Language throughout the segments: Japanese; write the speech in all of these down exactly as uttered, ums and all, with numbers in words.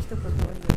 一言お祈りいたします。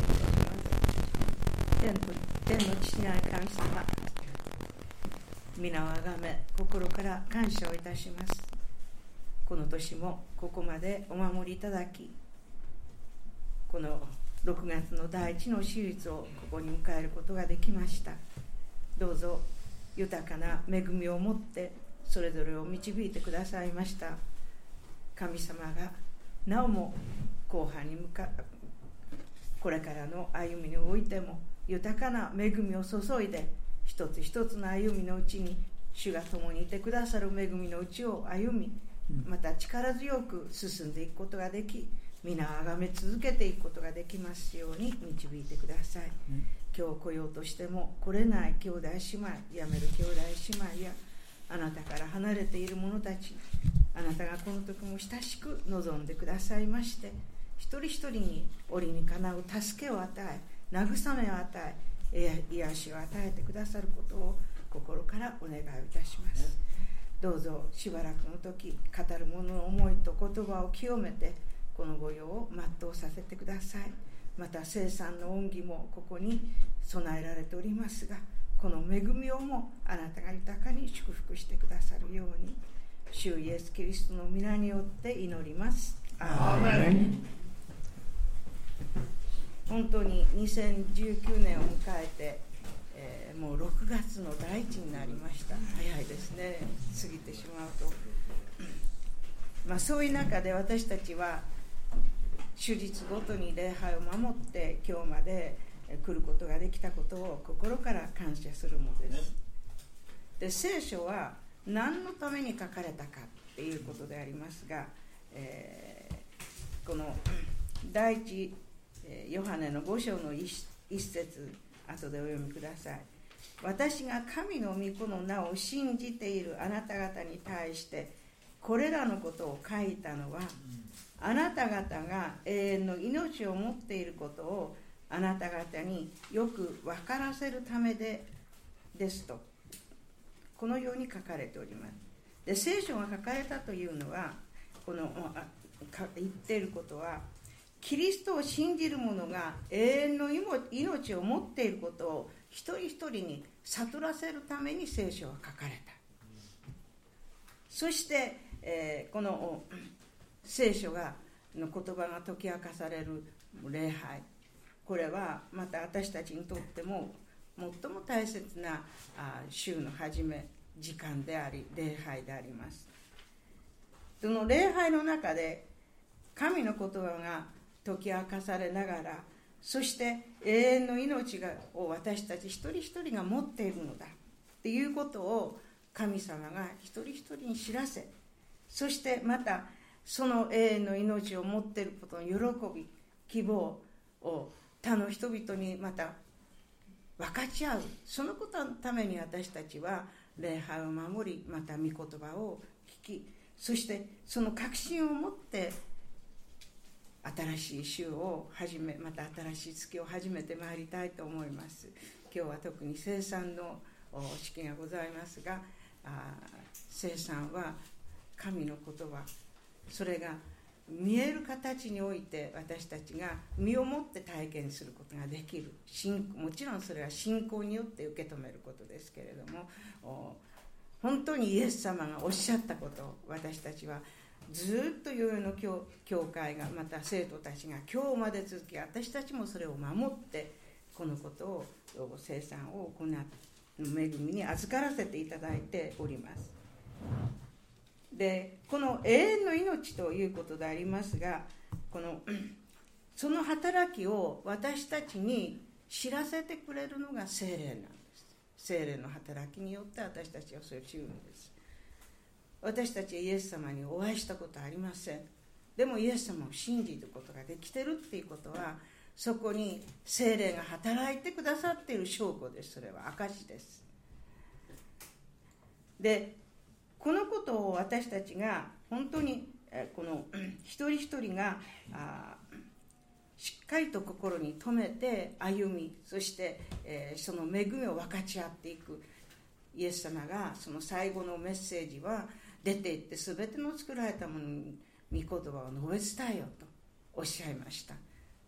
天の天の父なる神様、皆をあがめ心から感謝をいたします。この年もここまでお守りいただき、このろくがつの第一の手術をここに迎えることができました。どうぞ豊かな恵みを持ってそれぞれを導いてくださいました。神様がなおも後半に向かこれからの歩みにおいても豊かな恵みを注いで、一つ一つの歩みのうちに主が共にいてくださる恵みのうちを歩み、また力強く進んでいくことができ、皆をあがめ続けていくことができますように導いてください。うん、今日来ようとしても来れない兄弟姉妹、やめる兄弟姉妹やあなたから離れている者たち、あなたがこの時も親しく望んでくださいまして、一人一人に折にかなう助けを与え、慰めを与え、癒しを与えてくださることを心からお願いいたします。どうぞしばらくの時、語る者の思いと言葉を清めてこの御用を全うさせてください。また聖餐の恩義もここに備えられておりますが、この恵みをもあなたが豊かに祝福してくださるように、主イエスキリストの皆によって祈ります。アーメン。本当ににせんじゅうきゅうねんを迎えて、えー、もうろくがつの第一になりました。早いですね、過ぎてしまうと。まあ、そういう中で私たちは手術ごとに礼拝を守って今日まで来ることができたことを心から感謝するものです。で、聖書は何のために書かれたかっていうことでありますが、えー、この第一ヨハネのご章の一節、後でお読みください。私が神の御子の名を信じているあなた方に対してこれらのことを書いたのは、あなた方が永遠の命を持っていることをあなた方によく分からせるためでですと、このように書かれております。で、聖書が書かれたというのは、この言っていることは、キリストを信じる者が永遠の命を持っていることを一人一人に悟らせるために聖書は書かれた。そして、えー、この聖書がの言葉が解き明かされる礼拝、これはまた私たちにとっても最も大切なあ週の始め、時間であり礼拝であります。その礼拝の中で神の言葉が解き明かされながら、そして永遠の命がを私たち一人一人が持っているのだっていうことを神様が一人一人に知らせ、そしてまたその永遠の命を持っていることの喜び、希望を他の人々にまた分かち合う、そのことのために私たちは礼拝を守り、また御言葉を聞き、そしてその確信を持って新しい週を始め、また新しい月を始めてまいりたいと思います。今日は特に聖餐の式がございますが、あ聖餐は神の言葉、それが見える形において私たちが身をもって体験することができる。もちろんそれは信仰によって受け止めることですけれども、本当にイエス様がおっしゃったことを私たちはずっと世々の 教, 教会が、また生徒たちが今日まで続き、私たちもそれを守ってこのことを聖餐を行う恵みに預からせていただいております。で、この永遠の命ということでありますが、このその働きを私たちに知らせてくれるのが聖霊なんです。聖霊の働きによって私たちはそれを知るんです。私たちはイエス様にお会いしたことはありません。でもイエス様を信じることができているっていうことは、そこに聖霊が働いてくださっている証拠です。それは証です。で、このことを私たちが本当にこの一人一人があしっかりと心に留めて歩み、そして、えー、その恵みを分かち合っていく。イエス様がその最後のメッセージは、出て行ってすべての作られたものに御言葉を述べ伝えよとおっしゃいました。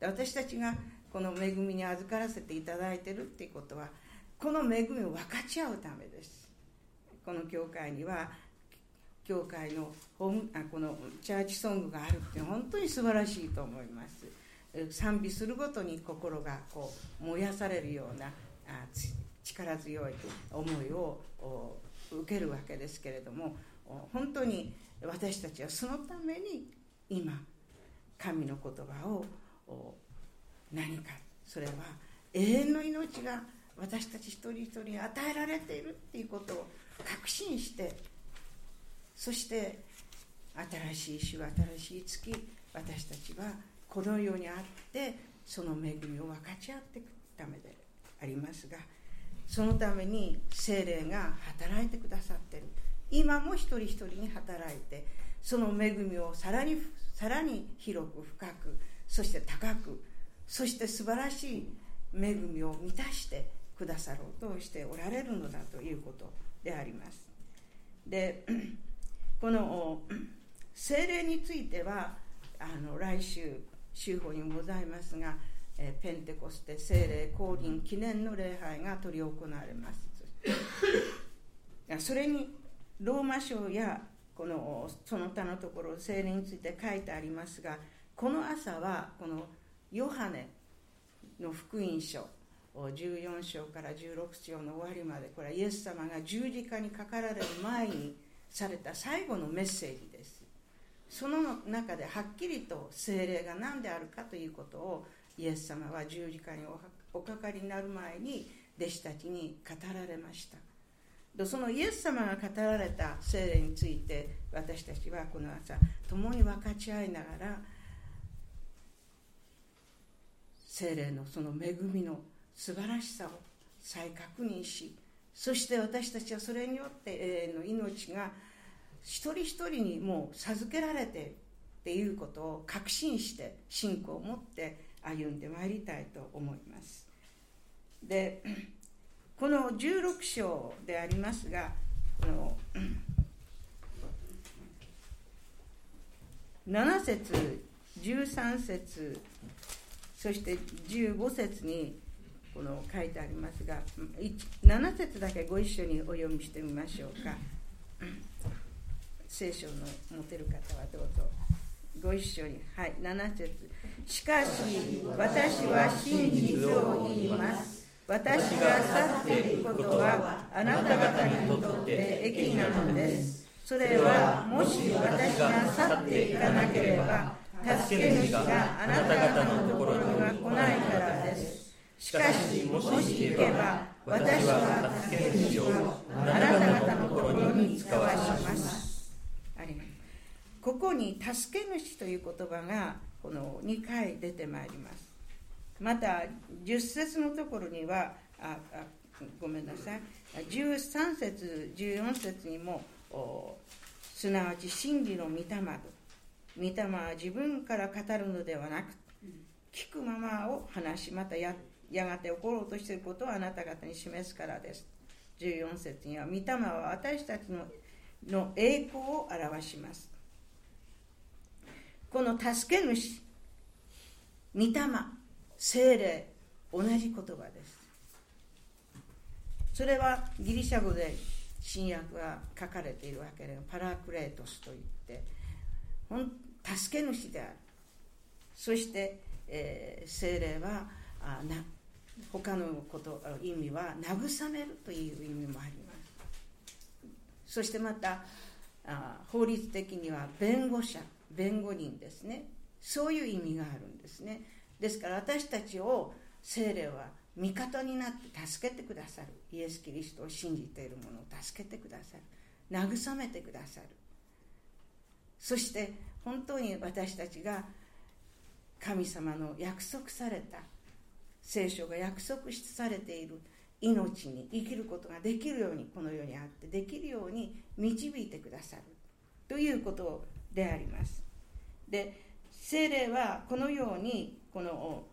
で私たちがこの恵みに預からせていただいているっていうことは、この恵みを分かち合うためです。この教会には教会のホームあこのチャーチソングがあるって本当に素晴らしいと思います。賛美するごとに心がこう燃やされるようなあ力強い思いを受けるわけですけれども、本当に私たちはそのために今神の言葉を何か、それは永遠の命が私たち一人一人に与えられているっていうことを確信して、そして新しい週、新しい月、私たちはこの世にあってその恵みを分かち合っていくためでありますが、そのために聖霊が働いてくださっている。今も一人一人に働いて、その恵みをさらにさらに広く深く、そして高く、そして素晴らしい恵みを満たしてくださろうとしておられるのだということであります。で、この聖霊についてはあの来週週報にございますが、えペンテコステ聖霊降臨記念の礼拝が執り行われます。それにローマ書やこのその他のところ聖霊について書いてありますが、この朝はこのヨハネの福音書じゅうよん章からじゅうろく章の終わりまで、これはイエス様が十字架にかかられる前にされた最後のメッセージです。その中ではっきりと聖霊が何であるかということをイエス様は十字架におかかりになる前に弟子たちに語られました。でそのイエス様が語られた聖霊について、私たちはこの朝共に分かち合いながら聖霊のその恵みの素晴らしさを再確認し、そして私たちはそれによって永遠の命が一人一人にもう授けられているっていうことを確信して信仰を持って歩んでまいりたいと思います。で、このじゅうろく章でありますが、このなな節、じゅうさん節、そしてじゅうご節にこの書いてありますが、なな節だけご一緒にお読みしてみましょうか。聖書の持てる方はどうぞご一緒に。はい、なな節。しかし私は真実を言います。私が去っていくことはあなた方にとって益なのです。それはもし私が去っていかなければ助け主があなた方のところには来ないからです。しかしもし行けば私は助け主をあなた方のところに使わします。ここに助け主という言葉がこのにかい出てまいります。またじゅっ節のところにはああごめんなさいじゅうさん節じゅうよん節にもすなわち真理の御霊と、御霊は自分から語るのではなく聞くままを話し、また や, やがて起ころうとしていることをあなた方に示すからです。じゅうよん節には御霊は私たち の, の栄光を表します。この助け主、御霊、聖霊、同じ言葉です。それはギリシャ語で新約が書かれているわけで、パラクレートスといって助け主である。そして、えー、聖霊はあな他のこと意味は慰めるという意味もあります。そしてまたあ法律的には弁護者、弁護人ですね。そういう意味があるんですね。ですから私たちを聖霊は味方になって助けてくださる。イエス・キリストを信じている者を助けてくださる。慰めてくださる。そして本当に私たちが神様の約束された、聖書が約束されている命に生きることができるように、この世にあってできるように導いてくださるということであります。で、聖霊はこのようにこの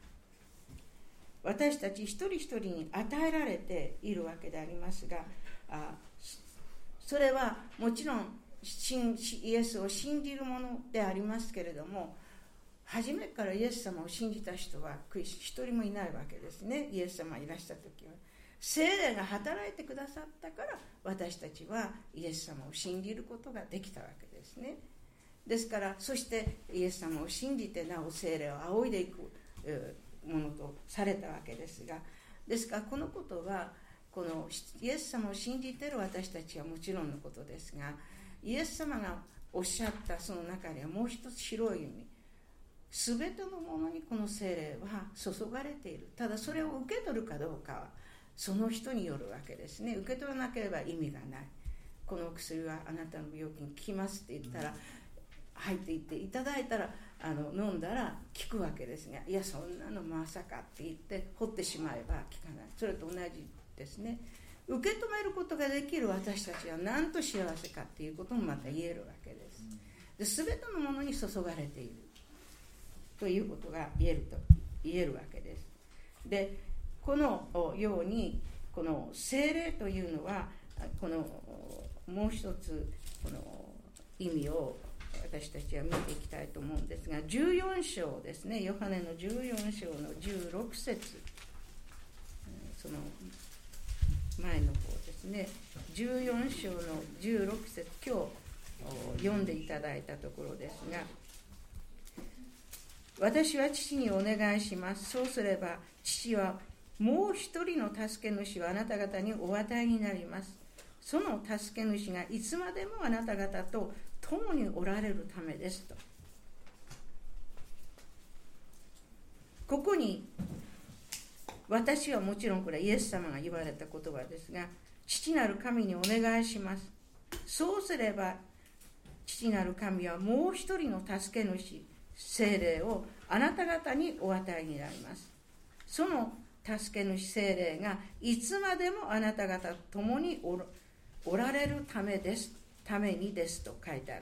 私たち一人一人に与えられているわけでありますが、あそれはもちろんイエスを信じるものでありますけれども、 初めからイエス様を信じた人は一人もいないわけですね。イエス様がいらした時は聖霊が働いてくださったから私たちはイエス様を信じることができたわけですね。ですからそしてイエス様を信じてなお聖霊を仰いでいくものとされたわけですが、ですからこのことはこのイエス様を信じている私たちはもちろんのことですが、イエス様がおっしゃったその中にはもう一つ広い意味、すべてのものにこの聖霊は注がれている。ただそれを受け取るかどうかはその人によるわけですね。受け取らなければ意味がない。この薬はあなたの病気に効きますって言ったら入っていっていただいたらあの飲んだら効くわけですが、いやそんなのまさかって言って掘ってしまえば効かない。それと同じですね。受け止めることができる私たちはなんと幸せかっていうこともまた言えるわけです。で、すべてのものに注がれているということが言えると言えるわけです。で、このようにこの聖霊というのはこのもう一つこの意味を私たちは見ていきたいと思うんですが、じゅうよん章ですね。ヨハネのじゅうよん章のじゅうろく節、その前の方ですね。じゅうよん章のじゅうろく節、今日読んでいただいたところですが、私は父にお願いします。そうすれば父はもう一人の助け主をあなた方にお与えになります。その助け主がいつまでもあなた方と共におられるためですと。ここに私はもちろんこれはイエス様が言われた言葉ですが、父なる神にお願いします。そうすれば父なる神はもう一人の助け主聖霊をあなた方にお与えになります。その助け主聖霊がいつまでもあなた方と共におらおられるためですためにですと書いてある。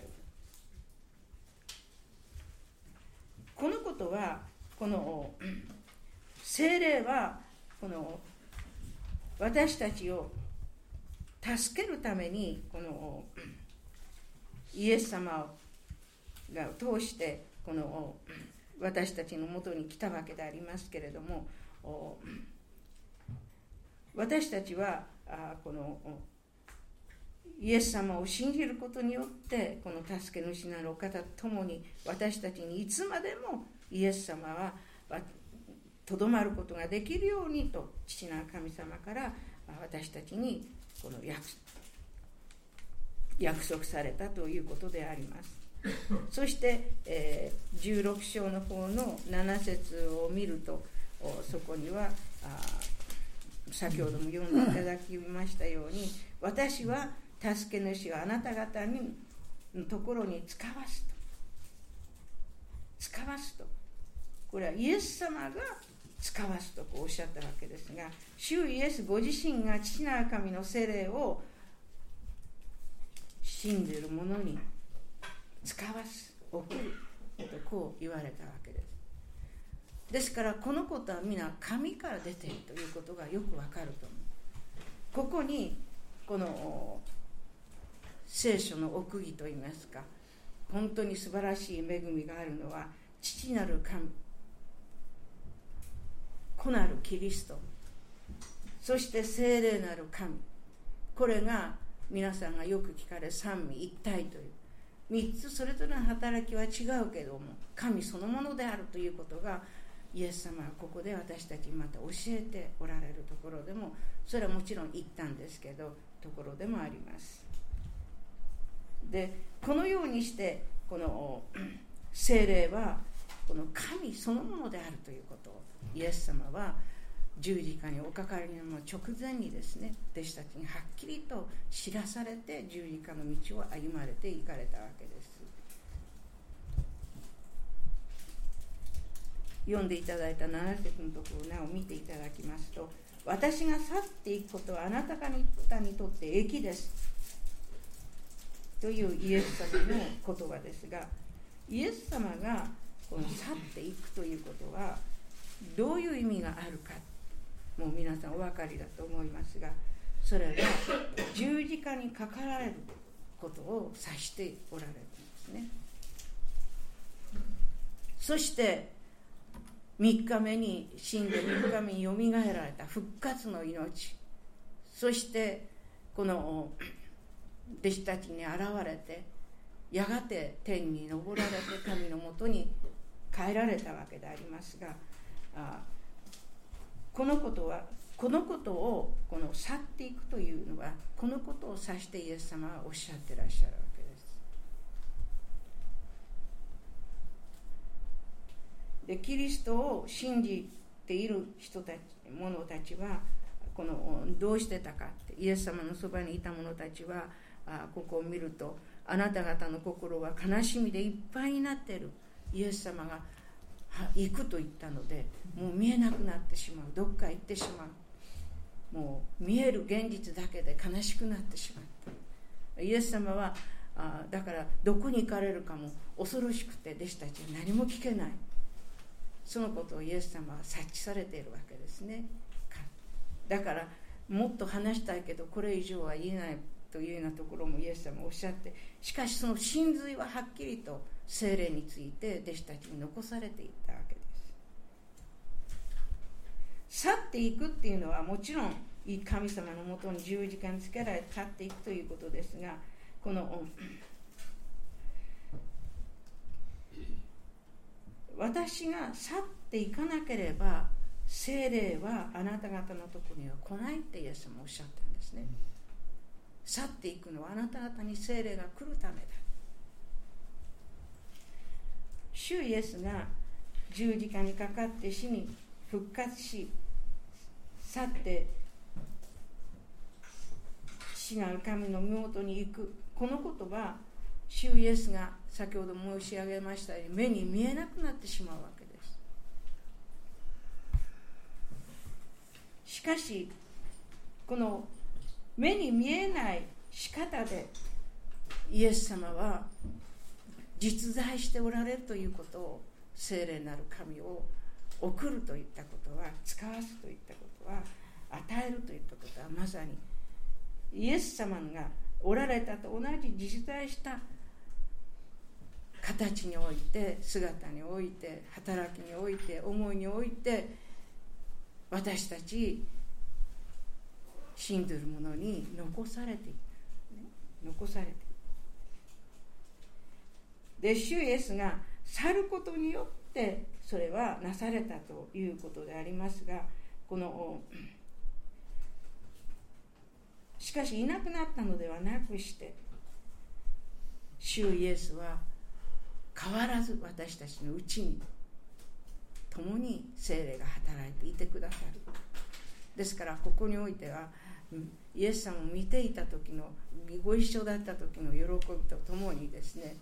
このことはこの聖霊はこの私たちを助けるためにこのイエス様が通してこの私たちのもとに来たわけでありますけれども、私たちはこのイエス様を信じることによってこの助け主なるお方と共に私たちにいつまでもイエス様はとどまることができるようにと父なる神様から私たちにこの 約, 約束されたということであります。そして、えー、じゅうろく章の方のなな節を見るとそこにはあ先ほども読んでいただきましたように、私は助け主をあなた方のところに使わすと使わすとこれはイエス様が使わすとこうおっしゃったわけですが、主イエスご自身が父なる神の聖霊を信じる者に使わす送るとこう言われたわけです。ですからこのことは皆神から出ているということがよくわかると思う。ここにこの聖書の奥義といいますか、本当に素晴らしい恵みがあるのは父なる神、子なるキリスト、そして聖霊なる神、これが皆さんがよく聞かれる三位一体という三つそれぞれの働きは違うけども神そのものであるということがイエス様はここで私たちにまた教えておられるところでも、それはもちろん言ったんですけどところでもあります。でこのようにしてこの聖霊はこの神そのものであるということをイエス様は十字架におかかりの直前にですね弟子たちにはっきりと知らされて十字架の道を歩まれていかれたわけです。読んでいただいたなな節のところをなお見ていただきますと、私が去っていくことはあなた方にとって益ですというイエス様の言葉ですが、イエス様がこの去っていくということはどういう意味があるか、もう皆さんお分かりだと思いますが、それは十字架にかかられることを指しておられるんですね。 そしてみっかめに死んでみっかめによみがえられた復活の命、そしてこの弟子たちに現れて、やがて天に昇られて神のもとに帰られたわけでありますが、あこのことはこのことをこの去っていくというのは、このことを指してイエス様はおっしゃってらっしゃるわけです。でキリストを信じている人たち者たちはこのどうしてたかって、イエス様のそばにいた者たちはあここを見ると、あなた方の心は悲しみでいっぱいになっている、イエス様が行くと言ったので、もう見えなくなってしまう、どっか行ってしまう、もう見える現実だけで悲しくなってしまった。イエス様はあだからどこに行かれるかも恐ろしくて、弟子たちは何も聞けない、そのことをイエス様は察知されているわけですね。だからもっと話したいけどこれ以上は言えないというようなところもイエス様おっしゃって、しかしその真髄ははっきりと聖霊について弟子たちに残されていったわけです。去っていくっていうのはもちろん神様のもとに十字架につけられて去っていくということですが、この私が去っていかなければ聖霊はあなた方のところには来ないってイエス様おっしゃったんですね。去っていくのはあなた方に聖霊が来るためだ。主イエスが十字架にかかって死に復活し、去って死なる神の身元に行く、このことは主イエスが先ほど申し上げましたように目に見えなくなってしまうわけです。しかしこの目に見えない仕方でイエス様は実在しておられるということを、聖霊なる神を送るといったことは、使わすといったことは、与えるといったことは、まさにイエス様がおられたと同じ実在した形において、姿において、働きにおいて、思いにおいて、私たち信ずる者に残されていた、ね、残されていた。で主イエスが去ることによってそれはなされたということでありますが、このしかしいなくなったのではなくして、主イエスは変わらず私たちのうちに共に聖霊が働いていてくださる。ですからここにおいてはイエス様を見ていた時の、ご一緒だった時の喜びとともにですね、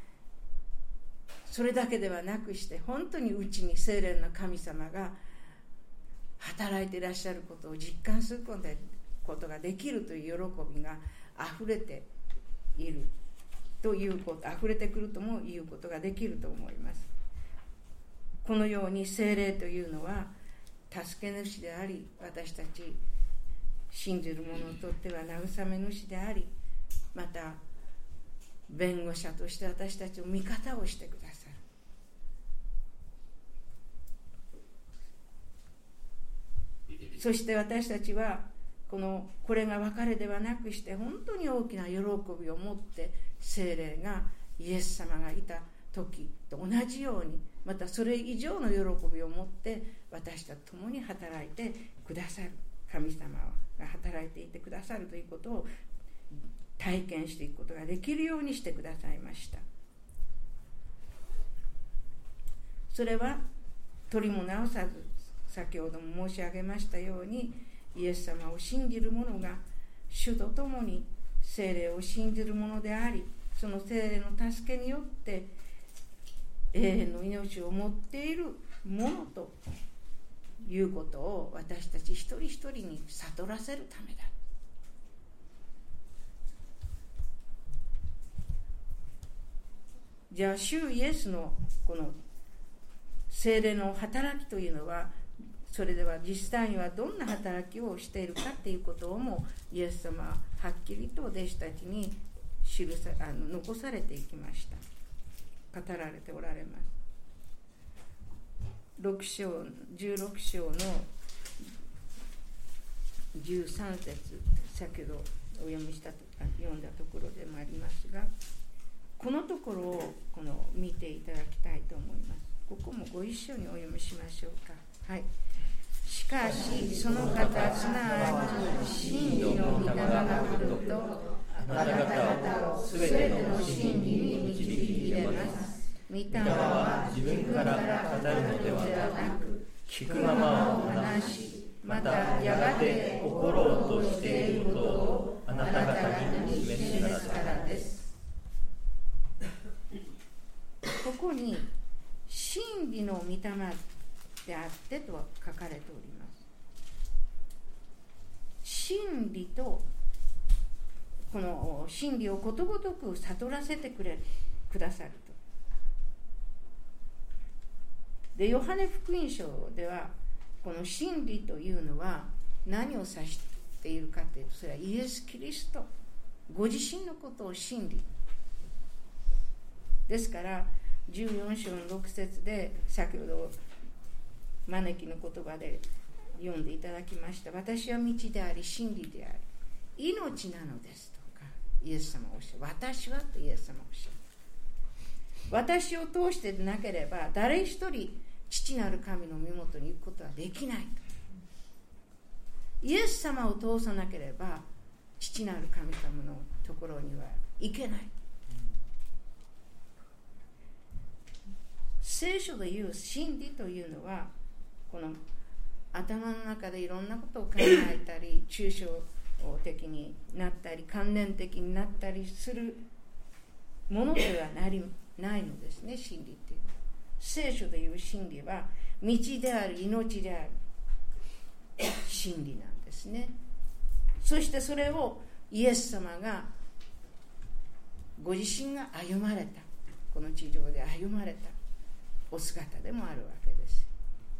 それだけではなくして本当にうちに聖霊の神様が働いていらっしゃることを実感することができるという喜びがあふれているということ、あふれてくるとも言うことができると思います。このように聖霊というのは助け主であり、私たち信じる者にとっては慰め主であり、また弁護者として私たちを味方をしてくださる。そして私たちはこのこれが別れではなくして、本当に大きな喜びを持って聖霊がイエス様がいた時と同じように、またそれ以上の喜びを持って私たちと共に働いてくださる神様が働いていてくださるということを体験していくことができるようにしてくださいました。それは取りも直さず、先ほども申し上げましたように、イエス様を信じる者が主と共に聖霊を信じる者であり、その聖霊の助けによって永遠の命を持っているものということを私たち一人一人に悟らせるためだ。じゃあ主イエスのこの聖霊の働きというのは、それでは実際にはどんな働きをしているかということをもイエス様ははっきりと弟子たちに記さあの残されていきました。語られておられます。 ろく章じゅうろく章のじゅうさん節、先ほどお読みした読んだところでもありますが、このところをこの見ていただきたいと思います。ここもご一緒にお読みしましょうか。はい。しかしその方、すなわち真理の御霊が来ると、あなた方をすべての真理に導き入れます。御霊は自分から語るのではなく、聞くままを話し、またやがて起ころうとしていることをあなた方に示すからです。ここに真理の御霊であってと書かれております。真理とこの真理をことごとく悟らせてくれくださると。で、ヨハネ福音書ではこの真理というのは何を指しているかというと、それはイエス・キリストご自身のことを真理ですから、じゅうよん章のろく節で先ほど招きの言葉で読んでいただきました。私は道であり真理であり命なのですとかイエス様おっしゃる。私はとイエス様おっしゃる。私を通してでなければ誰一人父なる神の身元に行くことはできないと。イエス様を通さなければ父なる神様のところには行けない。聖書でいう真理というのは、この頭の中でいろんなことを考えたり抽象的になったり関連的になったりするものではなりないのですね。真理っていうのは、聖書でいう真理は道であり命である真理なんですね。そしてそれをイエス様がご自身が歩まれた、この地上で歩まれたお姿でもあるわけです。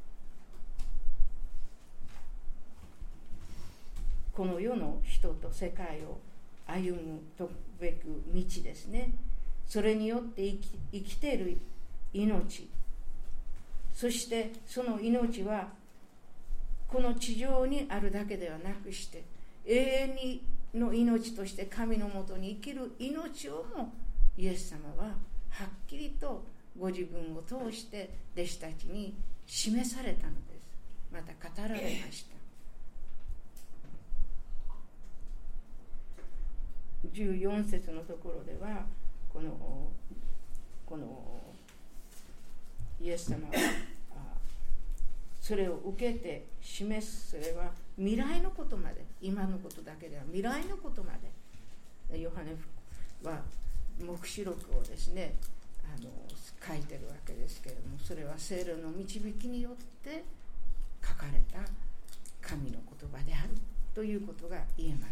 この世の人と世界を歩むとべく道ですね。それによって生き、生きている命、そしてその命はこの地上にあるだけではなくして、永遠にの命として神のもとに生きる命をもイエス様ははっきりとご自分を通して弟子たちに示されたのです。また語られました。じゅうよん節のところではこのこのイエス様はそれを受けて示す。それは未来のことまで、今のことだけでは未来のことまで、ヨハネは黙示録をですねあの書いてるわけですけれども、それは聖霊の導きによって書かれた神の言葉であるということが言えます。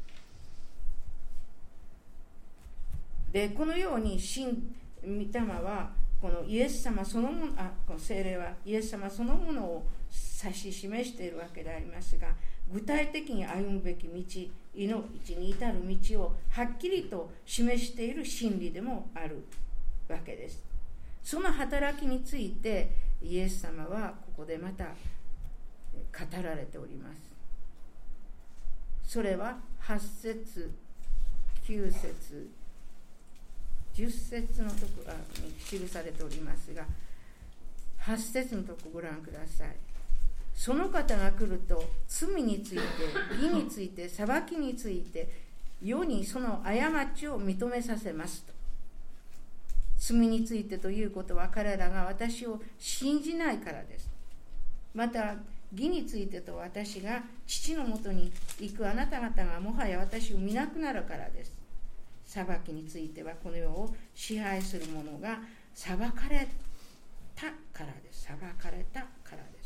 で、このように神御霊はこのイエス様そのもの、あ、この聖霊はイエス様そのものを指し示しているわけでありますが、具体的に歩むべき道、命に至る道をはっきりと示している真理でもあるわけです。その働きについてイエス様はここでまた語られております。それははち節、きゅう節、じゅっ節のところに記されておりますが、はち節のところご覧ください。その方が来ると罪について、義について、裁きについて世にその過ちを認めさせますと。罪についてということは彼らが私を信じないからです。また義についてと私が父のもとに行くあなた方がもはや私を見なくなるからです。裁きについてはこの世を支配する者が裁かれたからです。裁かれたからです。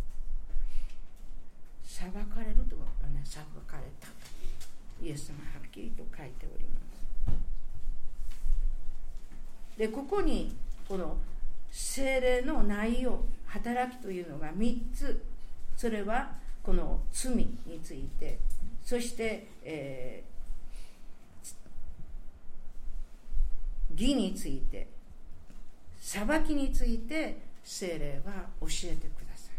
裁かれるとはね、裁かれた。イエス様はっきりと書いております。で、ここにこの聖霊の内容、働きというのがみっつ。それはこの罪について、そして、えー、義について、裁きについて、 聖霊は教えてくださる。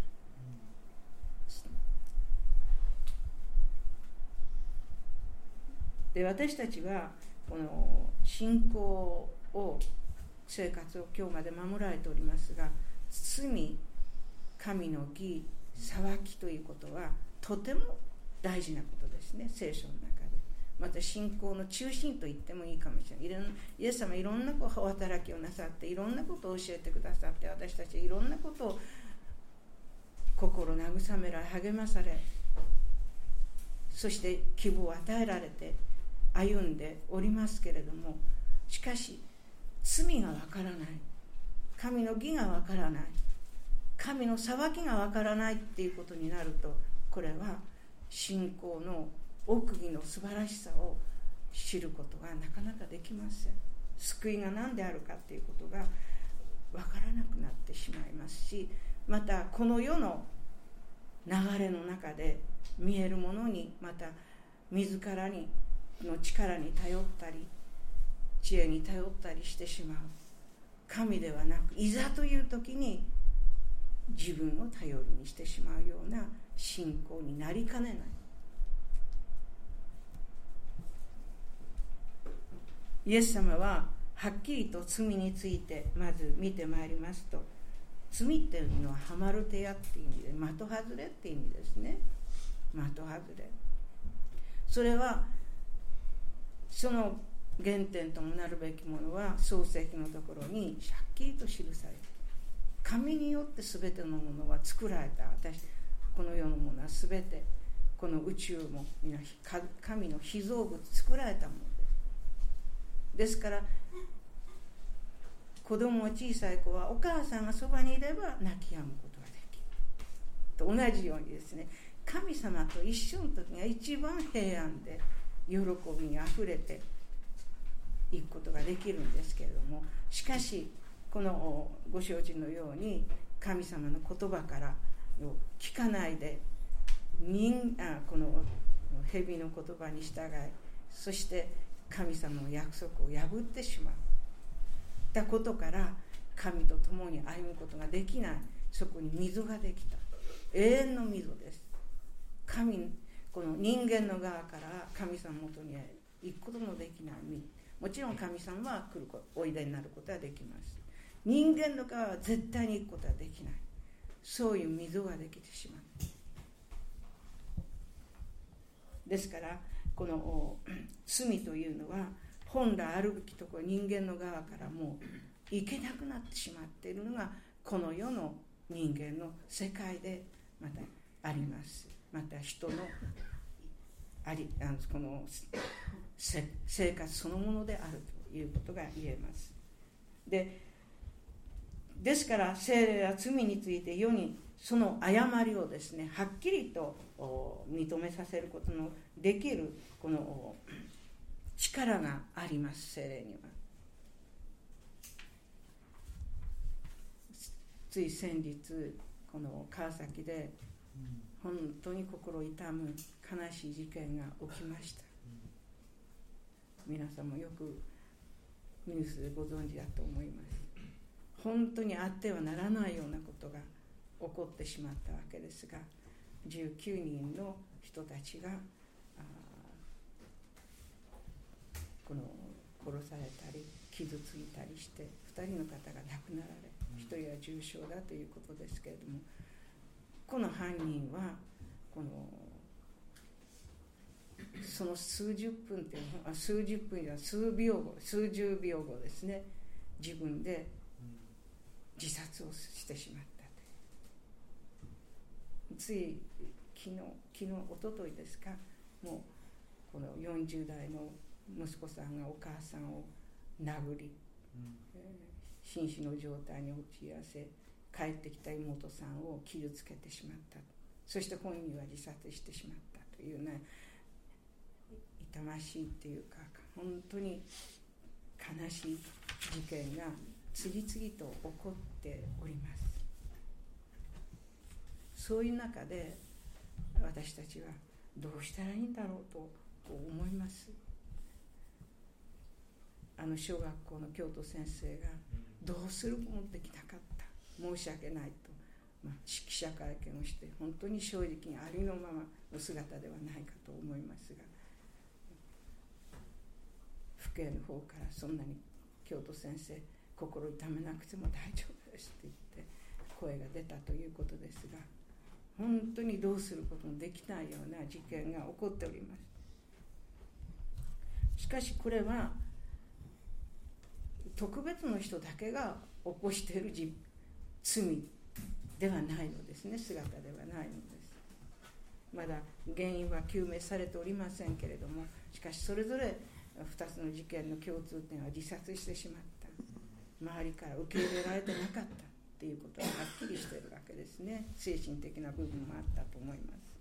で、私たちはこの信仰を生活を今日まで守られておりますが、罪、神の義、裁きということはとても大事なことですね、聖書の中で。また信仰の中心と言ってもいいかもしれない。イエス様いろんなお働きをなさって、いろんなことを教えてくださって、私たちいろんなことを心慰められ、励まされ、そして希望を与えられて歩んでおりますけれども、しかし罪がわからない、神の義がわからない、神の裁きがわからないっていうことになると、これは信仰の奥義の素晴らしさを知ることがなかなかできません。救いが何であるかっていうことがわからなくなってしまいますし、またこの世の流れの中で見えるものに、また自らにの力に頼ったり知恵に頼ったりしてしまう。神ではなく、いざという時に自分を頼りにしてしまうような信仰になりかねない。イエス様ははっきりと罪についてまず見てまいりますと、罪っていうのはハマルテヤっていう意味で、的外れっていう意味ですね。的外れ、それはその原点ともなるべきものは創世記のところにはっきりと記されて、神によって全てのものは作られた。私この世のものは全て、この宇宙も皆神の被造物、作られたものです。ですから子供は、小さい子はお母さんがそばにいれば泣き止むことができると同じようにですね、神様と一緒の時が一番平安で喜びにあふれていくことができるんですけれども、しかしこのご承知のように神様の言葉から聞かないで、人あこの蛇の言葉に従い、そして神様の約束を破ってしまったことから、神と共に歩むことができない。そこに溝ができた、永遠の溝です。神、この人間の側から神様のもとに行くことのできない溝。もちろん神様は来るおいでになることはできます。人間の側は絶対に行くことはできない。そういう溝ができてしまう。ですからこの罪というのは本来あるべきところ、人間の側からもう行けなくなってしまっているのがこの世の人間の世界でまたあります。また人のありあのこの生活そのものであるということが言えます。でですから聖霊は罪について世にその誤りをですね、はっきりと認めさせることのできるこの力があります。聖霊には。つい先日この川崎で本当に心痛む悲しい事件が起きました。皆さんもよくニュースでご存知だと思います。本当にあってはならないようなことが起こってしまったわけですが、じゅうきゅうにんの人たちがこの殺されたり傷ついたりして、ふたりの方が亡くなられ、ひとりは重傷だということですけれども、この犯人はこのその数十分っていうのは数十分や数秒後、数十秒後ですね、自分で自殺をしてしまったと。つい昨日、昨日おとといですか、もうこのよんじゅう代の息子さんがお母さんを殴り、うんえー、瀕死の状態に陥らせ、帰ってきた妹さんを傷つけてしまった。そして本人は自殺してしまったというね、痛ましいっていうか本当に悲しい事件が次々と起こっております。そういう中で私たちはどうしたらいいんだろうと思います。あの小学校の教頭先生がどうするもできなかった、 申し訳ないと、まあ、記者会見をして本当に正直にありのままの姿ではないかと思いますが、府警の方からそんなに京都先生心痛めなくても大丈夫ですって言って声が出たということですが、本当にどうすることもできないような事件が起こっております。しかしこれは特別の人だけが起こしている罪ではないのですね、姿ではないのです。まだ原因は究明されておりませんけれども、しかしそれぞれふたつの事件の共通点は自殺してしまった、周りから受け入れられてなかったっていうことがはっきりしているわけですね。精神的な部分もあったと思います。